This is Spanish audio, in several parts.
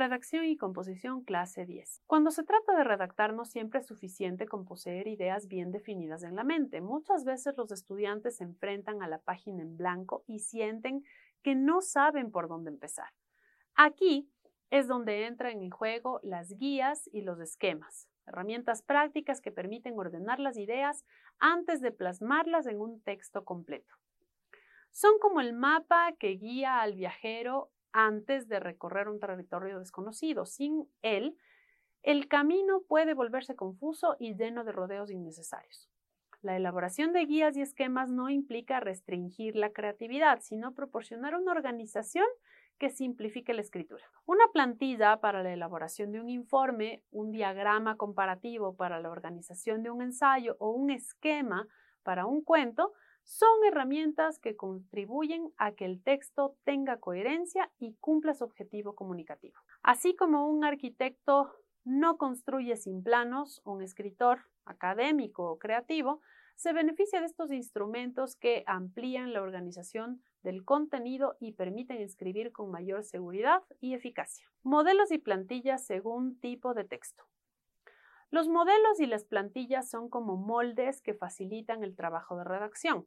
Redacción y composición clase 10. Cuando se trata de redactar, no siempre es suficiente con poseer ideas bien definidas en la mente. Muchas veces los estudiantes se enfrentan a la página en blanco y sienten que no saben por dónde empezar. Aquí es donde entran en juego las guías y los esquemas, herramientas prácticas que permiten ordenar las ideas antes de plasmarlas en un texto completo. Son como el mapa que guía al viajero antes de recorrer un territorio desconocido. Sin él, el camino puede volverse confuso y lleno de rodeos innecesarios. La elaboración de guías y esquemas no implica restringir la creatividad, sino proporcionar una organización que simplifique la escritura. Una plantilla para la elaboración de un informe, un diagrama comparativo para la organización de un ensayo o un esquema para un cuento son herramientas que contribuyen a que el texto tenga coherencia y cumpla su objetivo comunicativo. Así como un arquitecto no construye sin planos, un escritor académico o creativo se beneficia de estos instrumentos que amplían la organización del contenido y permiten escribir con mayor seguridad y eficacia. Modelos y plantillas según tipo de texto. Los modelos y las plantillas son como moldes que facilitan el trabajo de redacción.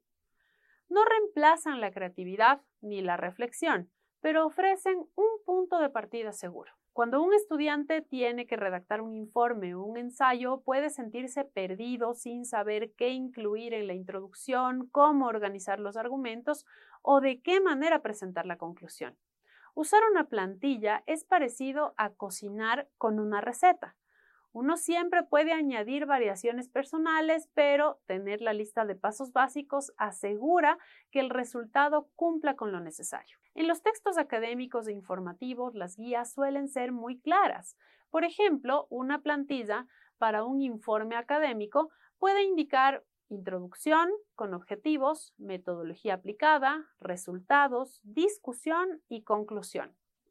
No reemplazan la creatividad ni la reflexión, pero ofrecen un punto de partida seguro. Cuando un estudiante tiene que redactar un informe o un ensayo, puede sentirse perdido sin saber qué incluir en la introducción, cómo organizar los argumentos o de qué manera presentar la conclusión. Usar una plantilla es parecido a cocinar con una receta. Uno siempre puede añadir variaciones personales, pero tener la lista de pasos básicos asegura que el resultado cumpla con lo necesario. En los textos académicos e informativos, las guías suelen ser muy claras. Por ejemplo, una plantilla para un informe académico puede indicar introducción con objetivos, metodología aplicada, resultados, discusión y conclusión.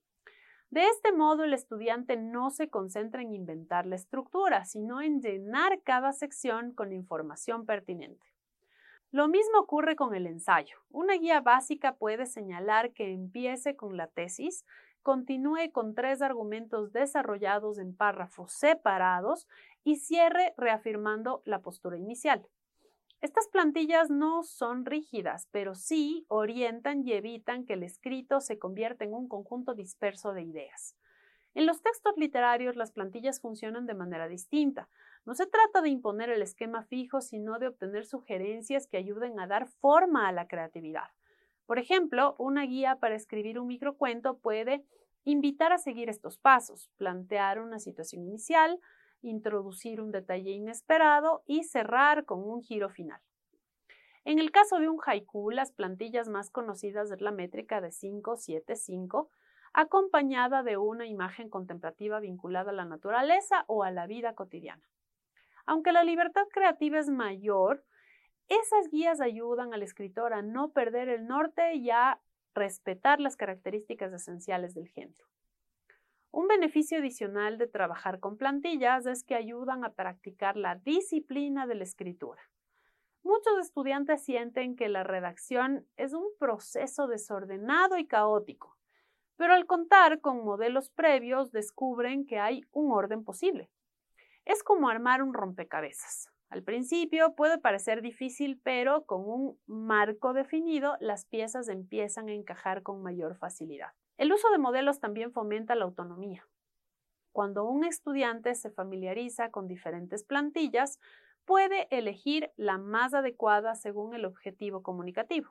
De este modo, el estudiante no se concentra en inventar la estructura, sino en llenar cada sección con información pertinente. Lo mismo ocurre con el ensayo. Una guía básica puede señalar que empiece con la tesis, continúe con 3 argumentos desarrollados en párrafos separados y cierre reafirmando la postura inicial. Estas plantillas no son rígidas, pero sí orientan y evitan que el escrito se convierta en un conjunto disperso de ideas. En los textos literarios, las plantillas funcionan de manera distinta. No se trata de imponer el esquema fijo, sino de obtener sugerencias que ayuden a dar forma a la creatividad. Por ejemplo, una guía para escribir un microcuento puede invitar a seguir estos pasos: plantear una situación inicial, introducir un detalle inesperado y cerrar con un giro final. En el caso de un haiku, las plantillas más conocidas es la métrica de 5-7-5, acompañada de una imagen contemplativa vinculada a la naturaleza o a la vida cotidiana. Aunque la libertad creativa es mayor, esas guías ayudan al escritor a no perder el norte y a respetar las características esenciales del género. Un beneficio adicional de trabajar con plantillas es que ayudan a practicar la disciplina de la escritura. Muchos estudiantes sienten que la redacción es un proceso desordenado y caótico, pero al contar con modelos previos descubren que hay un orden posible. Es como armar un rompecabezas. Al principio puede parecer difícil, pero con un marco definido, las piezas empiezan a encajar con mayor facilidad. El uso de modelos también fomenta la autonomía. Cuando un estudiante se familiariza con diferentes plantillas, puede elegir la más adecuada según el objetivo comunicativo.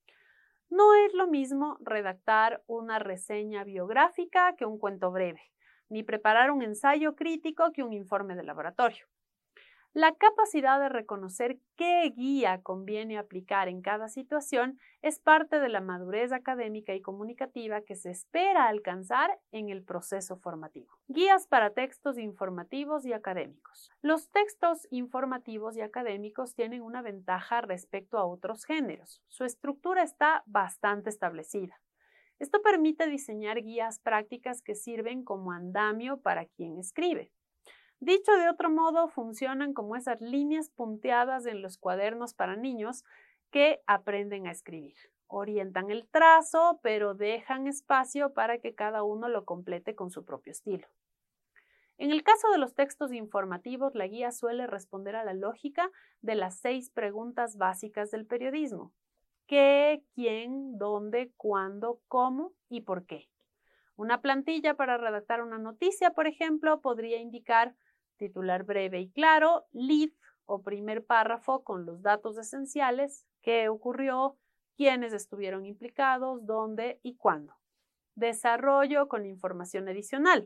No es lo mismo redactar una reseña biográfica que un cuento breve, ni preparar un ensayo crítico que un informe de laboratorio. La capacidad de reconocer qué guía conviene aplicar en cada situación es parte de la madurez académica y comunicativa que se espera alcanzar en el proceso formativo. Guías para textos informativos y académicos. Los textos informativos y académicos tienen una ventaja respecto a otros géneros. Su estructura está bastante establecida. Esto permite diseñar guías prácticas que sirven como andamio para quien escribe. Dicho de otro modo, funcionan como esas líneas punteadas en los cuadernos para niños que aprenden a escribir. Orientan el trazo, pero dejan espacio para que cada uno lo complete con su propio estilo. En el caso de los textos informativos, la guía suele responder a la lógica de las 6 preguntas básicas del periodismo: ¿qué, quién, dónde, cuándo, cómo y por qué? Una plantilla para redactar una noticia, por ejemplo, podría indicar titular breve y claro, lead o primer párrafo con los datos esenciales, qué ocurrió, quiénes estuvieron implicados, dónde y cuándo. Desarrollo con información adicional,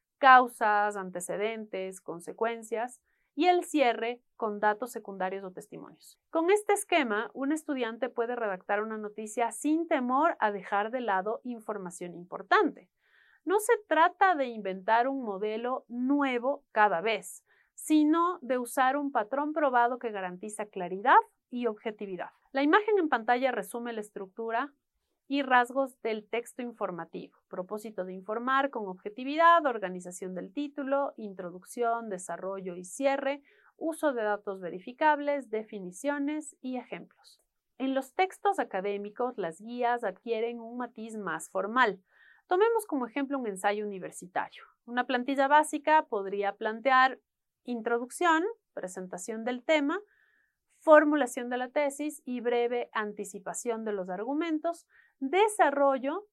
causas, antecedentes, consecuencias, y el cierre con datos secundarios o testimonios. Con este esquema, un estudiante puede redactar una noticia sin temor a dejar de lado información importante. No se trata de inventar un modelo nuevo cada vez, sino de usar un patrón probado que garantiza claridad y objetividad. La imagen en pantalla resume la estructura y rasgos del texto informativo: propósito de informar con objetividad, organización del título, introducción, desarrollo y cierre, uso de datos verificables, definiciones y ejemplos. En los textos académicos, las guías adquieren un matiz más formal. Tomemos como ejemplo un ensayo universitario. Una plantilla básica podría plantear introducción, presentación del tema, formulación de la tesis y breve anticipación de los argumentos, desarrollo,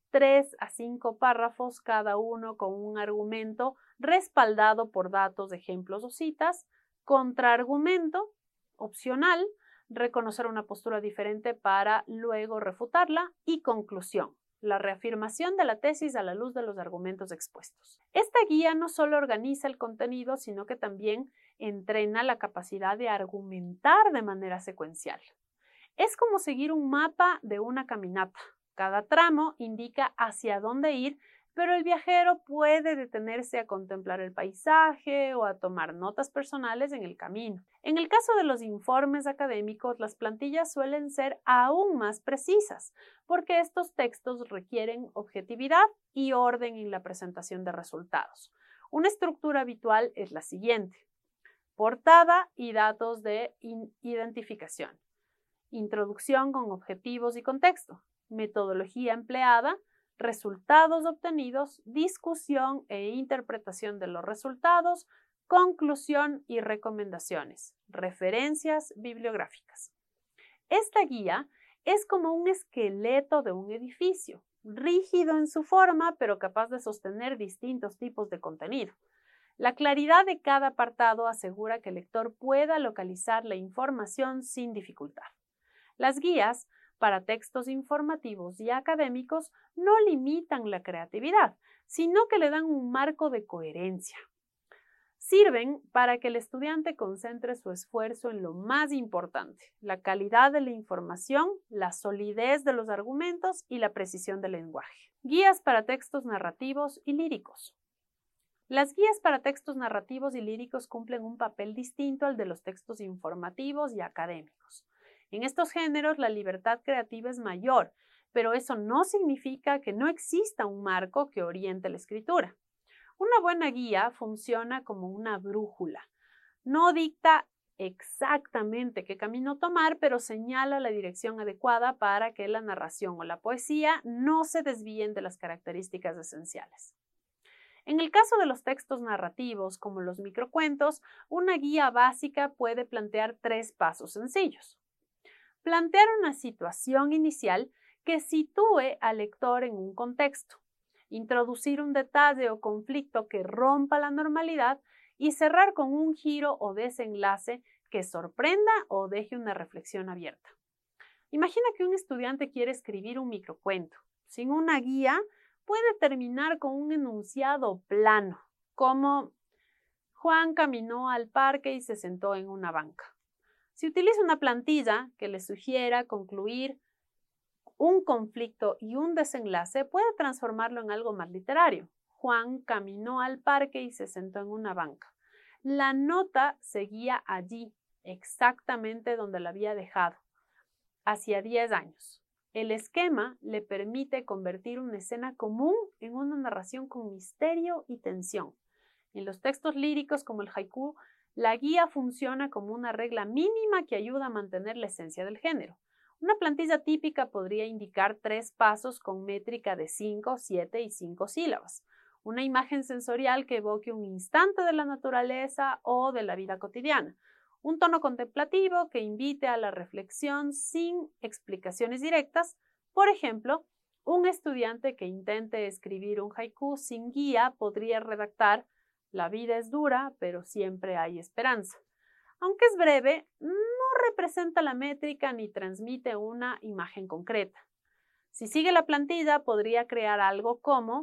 3 a 5 párrafos, cada uno con un argumento respaldado por datos, ejemplos o citas, contraargumento, opcional, reconocer una postura diferente para luego refutarla, y conclusión, la reafirmación de la tesis a la luz de los argumentos expuestos. Esta guía no solo organiza el contenido, sino que también entrena la capacidad de argumentar de manera secuencial. Es como seguir un mapa de una caminata. Cada tramo indica hacia dónde ir, pero el viajero puede detenerse a contemplar el paisaje o a tomar notas personales en el camino. En el caso de los informes académicos, las plantillas suelen ser aún más precisas, porque estos textos requieren objetividad y orden en la presentación de resultados. Una estructura habitual es la siguiente: portada y datos de identificación, introducción con objetivos y contexto, metodología empleada, resultados obtenidos, discusión e interpretación de los resultados, conclusión y recomendaciones, referencias bibliográficas. Esta guía es como un esqueleto de un edificio, rígido en su forma, pero capaz de sostener distintos tipos de contenido. La claridad de cada apartado asegura que el lector pueda localizar la información sin dificultad. Las guías para textos informativos y académicos no limitan la creatividad, sino que le dan un marco de coherencia. Sirven para que el estudiante concentre su esfuerzo en lo más importante: la calidad de la información, la solidez de los argumentos y la precisión del lenguaje. Guías para textos narrativos y líricos. Las guías para textos narrativos y líricos cumplen un papel distinto al de los textos informativos y académicos. En estos géneros la libertad creativa es mayor, pero eso no significa que no exista un marco que oriente la escritura. Una buena guía funciona como una brújula. No dicta exactamente qué camino tomar, pero señala la dirección adecuada para que la narración o la poesía no se desvíen de las características esenciales. En el caso de los textos narrativos, como los microcuentos, una guía básica puede plantear 3 pasos sencillos. Plantear una situación inicial que sitúe al lector en un contexto, introducir un detalle o conflicto que rompa la normalidad y cerrar con un giro o desenlace que sorprenda o deje una reflexión abierta. Imagina que un estudiante quiere escribir un microcuento. Sin una guía, puede terminar con un enunciado plano, como: Juan caminó al parque y se sentó en una banca. Si utiliza una plantilla que le sugiera concluir un conflicto y un desenlace, puede transformarlo en algo más literario. Juan caminó al parque y se sentó en una banca. La nota seguía allí, exactamente donde la había dejado, hacía 10 años. El esquema le permite convertir una escena común en una narración con misterio y tensión. En los textos líricos como el haiku, la guía funciona como una regla mínima que ayuda a mantener la esencia del género. Una plantilla típica podría indicar 3 pasos con métrica de 5, 7 y 5 sílabas. Una imagen sensorial que evoque un instante de la naturaleza o de la vida cotidiana. Un tono contemplativo que invite a la reflexión sin explicaciones directas. Por ejemplo, un estudiante que intente escribir un haiku sin guía podría redactar: la vida es dura, pero siempre hay esperanza. Aunque es breve, no representa la métrica ni transmite una imagen concreta. Si sigue la plantilla, podría crear algo como: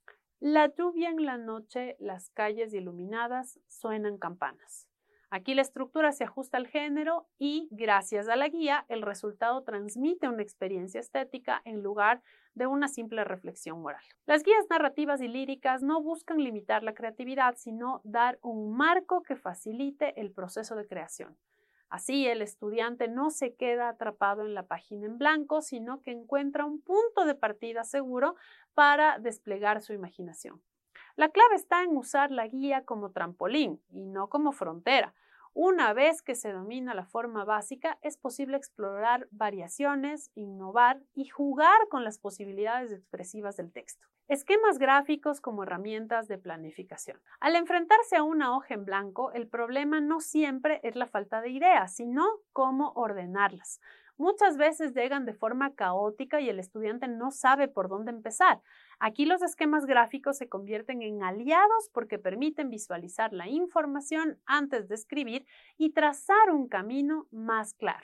la lluvia en la noche, las calles iluminadas, suenan campanas. Aquí la estructura se ajusta al género y, gracias a la guía, el resultado transmite una experiencia estética en lugar de una simple reflexión moral. Las guías narrativas y líricas no buscan limitar la creatividad, sino dar un marco que facilite el proceso de creación. Así, el estudiante no se queda atrapado en la página en blanco, sino que encuentra un punto de partida seguro para desplegar su imaginación. La clave está en usar la guía como trampolín y no como frontera. Una vez que se domina la forma básica, es posible explorar variaciones, innovar y jugar con las posibilidades expresivas del texto. Esquemas gráficos como herramientas de planificación. Al enfrentarse a una hoja en blanco, el problema no siempre es la falta de ideas, sino cómo ordenarlas. Muchas veces llegan de forma caótica y el estudiante no sabe por dónde empezar. Aquí los esquemas gráficos se convierten en aliados porque permiten visualizar la información antes de escribir y trazar un camino más claro.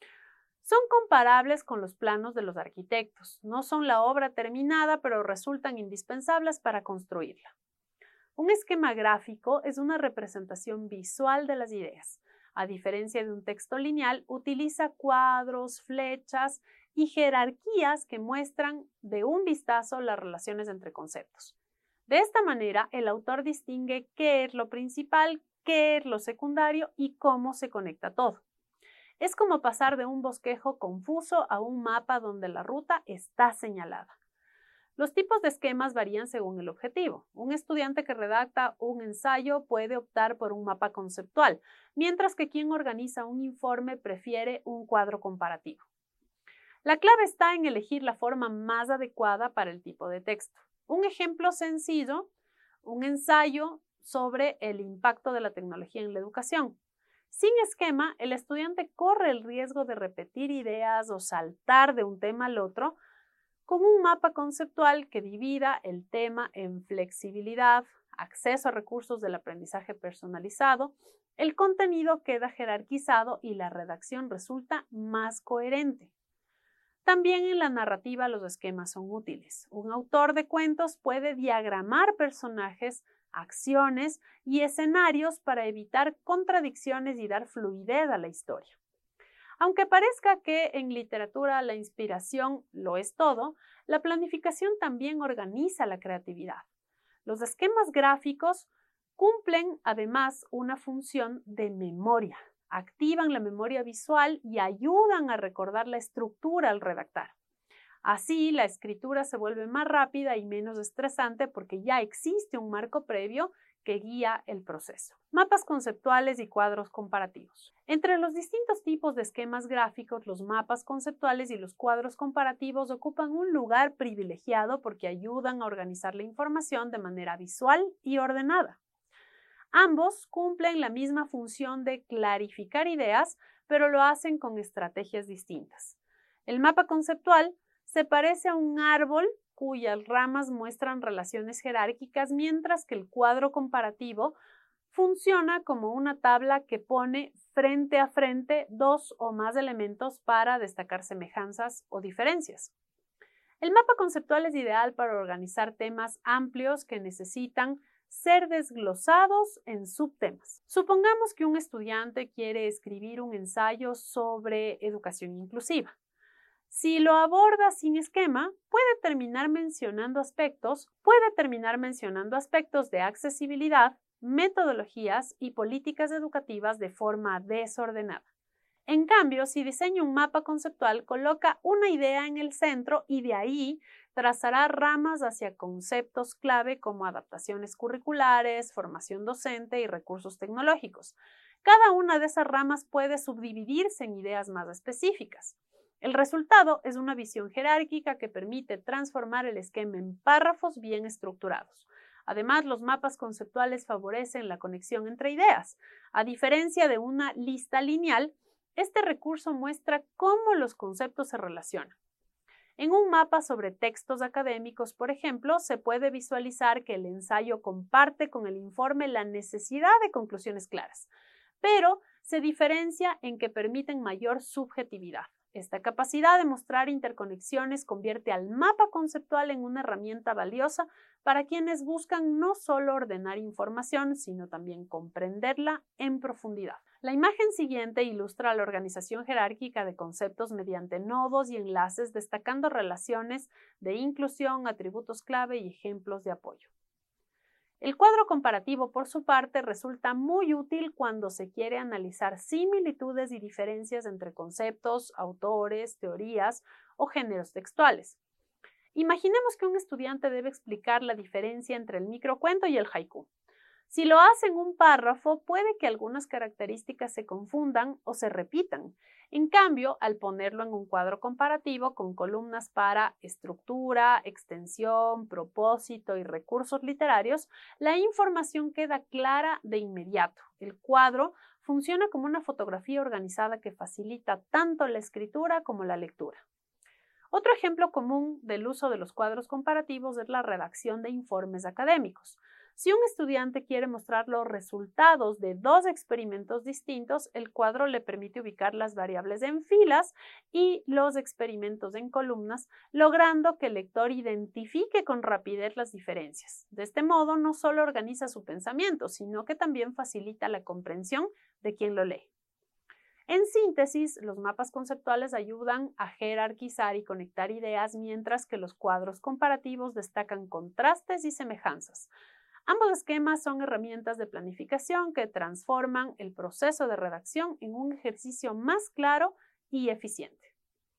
Son comparables con los planos de los arquitectos. No son la obra terminada, pero resultan indispensables para construirla. Un esquema gráfico es una representación visual de las ideas. A diferencia de un texto lineal, utiliza cuadros, flechas y jerarquías que muestran de un vistazo las relaciones entre conceptos. De esta manera, el autor distingue qué es lo principal, qué es lo secundario y cómo se conecta todo. Es como pasar de un bosquejo confuso a un mapa donde la ruta está señalada. Los tipos de esquemas varían según el objetivo. Un estudiante que redacta un ensayo puede optar por un mapa conceptual, mientras que quien organiza un informe prefiere un cuadro comparativo. La clave está en elegir la forma más adecuada para el tipo de texto. Un ejemplo sencillo, un ensayo sobre el impacto de la tecnología en la educación. Sin esquema, el estudiante corre el riesgo de repetir ideas o saltar de un tema al otro. Con un mapa conceptual que divida el tema en flexibilidad, acceso a recursos del aprendizaje personalizado, el contenido queda jerarquizado y la redacción resulta más coherente. También en la narrativa los esquemas son útiles. Un autor de cuentos puede diagramar personajes, acciones y escenarios para evitar contradicciones y dar fluidez a la historia. Aunque parezca que en literatura la inspiración lo es todo, la planificación también organiza la creatividad. Los esquemas gráficos cumplen además una función de memoria, activan la memoria visual y ayudan a recordar la estructura al redactar. Así, la escritura se vuelve más rápida y menos estresante porque ya existe un marco previo que guía el proceso. Mapas conceptuales y cuadros comparativos. Entre los distintos tipos de esquemas gráficos, los mapas conceptuales y los cuadros comparativos ocupan un lugar privilegiado porque ayudan a organizar la información de manera visual y ordenada. Ambos cumplen la misma función de clarificar ideas, pero lo hacen con estrategias distintas. El mapa conceptual se parece a un árbol cuyas ramas muestran relaciones jerárquicas, mientras que el cuadro comparativo funciona como una tabla que pone frente a frente dos o más elementos para destacar semejanzas o diferencias. El mapa conceptual es ideal para organizar temas amplios que necesitan ser desglosados en subtemas. Supongamos que un estudiante quiere escribir un ensayo sobre educación inclusiva. Si lo aborda sin esquema, puede terminar mencionando aspectos de accesibilidad, metodologías y políticas educativas de forma desordenada. En cambio, si diseña un mapa conceptual, coloca una idea en el centro y de ahí trazará ramas hacia conceptos clave como adaptaciones curriculares, formación docente y recursos tecnológicos. Cada una de esas ramas puede subdividirse en ideas más específicas. El resultado es una visión jerárquica que permite transformar el esquema en párrafos bien estructurados. Además, los mapas conceptuales favorecen la conexión entre ideas. A diferencia de una lista lineal, este recurso muestra cómo los conceptos se relacionan. En un mapa sobre textos académicos, por ejemplo, se puede visualizar que el ensayo comparte con el informe la necesidad de conclusiones claras, pero se diferencia en que permiten mayor subjetividad. Esta capacidad de mostrar interconexiones convierte al mapa conceptual en una herramienta valiosa para quienes buscan no solo ordenar información, sino también comprenderla en profundidad. La imagen siguiente ilustra la organización jerárquica de conceptos mediante nodos y enlaces, destacando relaciones de inclusión, atributos clave y ejemplos de apoyo. El cuadro comparativo, por su parte, resulta muy útil cuando se quiere analizar similitudes y diferencias entre conceptos, autores, teorías o géneros textuales. Imaginemos que un estudiante debe explicar la diferencia entre el microcuento y el haiku. Si lo hace en un párrafo, puede que algunas características se confundan o se repitan. En cambio, al ponerlo en un cuadro comparativo con columnas para estructura, extensión, propósito y recursos literarios, la información queda clara de inmediato. El cuadro funciona como una fotografía organizada que facilita tanto la escritura como la lectura. Otro ejemplo común del uso de los cuadros comparativos es la redacción de informes académicos. Si un estudiante quiere mostrar los resultados de dos experimentos distintos, el cuadro le permite ubicar las variables en filas y los experimentos en columnas, logrando que el lector identifique con rapidez las diferencias. De este modo, no solo organiza su pensamiento, sino que también facilita la comprensión de quien lo lee. En síntesis, los mapas conceptuales ayudan a jerarquizar y conectar ideas, mientras que los cuadros comparativos destacan contrastes y semejanzas. Ambos esquemas son herramientas de planificación que transforman el proceso de redacción en un ejercicio más claro y eficiente.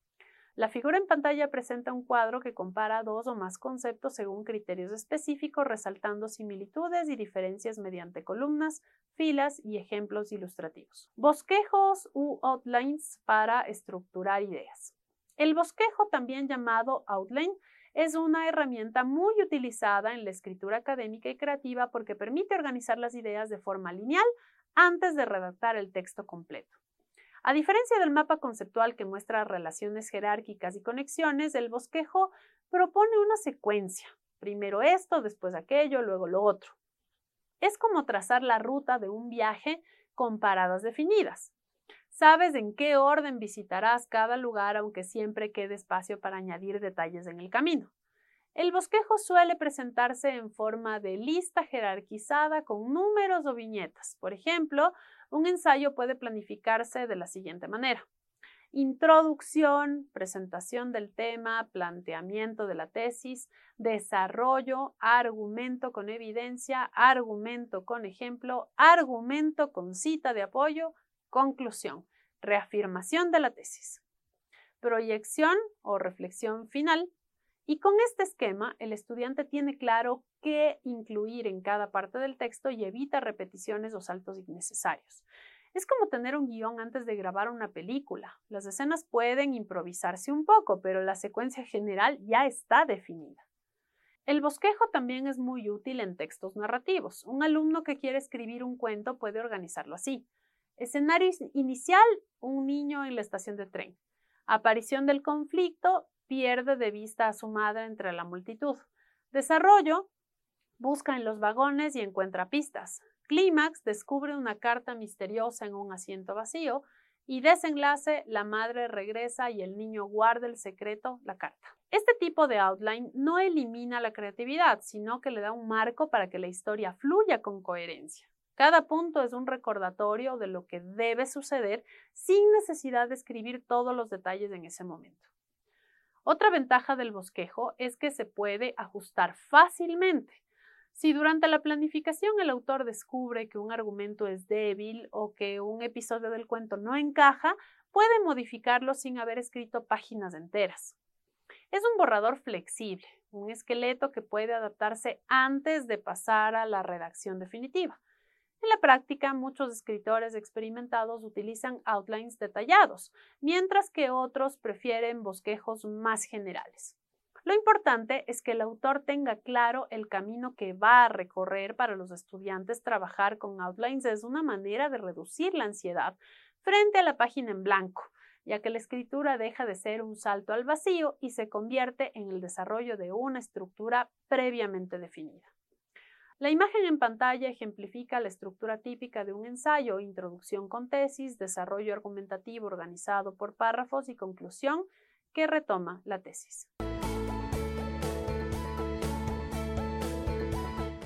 La figura en pantalla presenta un cuadro que compara dos o más conceptos según criterios específicos, resaltando similitudes y diferencias mediante columnas, filas y ejemplos ilustrativos. Bosquejos u outlines para estructurar ideas. El bosquejo, también llamado outline, es una herramienta muy utilizada en la escritura académica y creativa porque permite organizar las ideas de forma lineal antes de redactar el texto completo. A diferencia del mapa conceptual que muestra relaciones jerárquicas y conexiones, el bosquejo propone una secuencia. Primero esto, después aquello, luego lo otro. Es como trazar la ruta de un viaje con paradas definidas. Sabes en qué orden visitarás cada lugar, aunque siempre quede espacio para añadir detalles en el camino. El bosquejo suele presentarse en forma de lista jerarquizada con números o viñetas. Por ejemplo, un ensayo puede planificarse de la siguiente manera: introducción, presentación del tema, planteamiento de la tesis, desarrollo, argumento con evidencia, argumento con ejemplo, argumento con cita de apoyo, conclusión, reafirmación de la tesis, proyección o reflexión final. Y con este esquema, el estudiante tiene claro qué incluir en cada parte del texto y evita repeticiones o saltos innecesarios. Es como tener un guión antes de grabar una película. Las escenas pueden improvisarse un poco, pero la secuencia general ya está definida. El bosquejo también es muy útil en textos narrativos. Un alumno que quiere escribir un cuento puede organizarlo así: escenario inicial, un niño en la estación de tren. Aparición del conflicto, pierde de vista a su madre entre la multitud. Desarrollo, busca en los vagones y encuentra pistas. Clímax, descubre una carta misteriosa en un asiento vacío. Y desenlace, la madre regresa y el niño guarda el secreto, la carta. Este tipo de outline no elimina la creatividad, sino que le da un marco para que la historia fluya con coherencia. Cada punto es un recordatorio de lo que debe suceder sin necesidad de escribir todos los detalles en ese momento. Otra ventaja del bosquejo es que se puede ajustar fácilmente. Si durante la planificación el autor descubre que un argumento es débil o que un episodio del cuento no encaja, puede modificarlo sin haber escrito páginas enteras. Es un borrador flexible, un esqueleto que puede adaptarse antes de pasar a la redacción definitiva. En la práctica, muchos escritores experimentados utilizan outlines detallados, mientras que otros prefieren bosquejos más generales. Lo importante es que el autor tenga claro el camino que va a recorrer. Para los estudiantes. Trabajar con outlines es una manera de reducir la ansiedad frente a la página en blanco, ya que la escritura deja de ser un salto al vacío y se convierte en el desarrollo de una estructura previamente definida. La imagen en pantalla ejemplifica la estructura típica de un ensayo: introducción con tesis, desarrollo argumentativo organizado por párrafos y conclusión que retoma la tesis.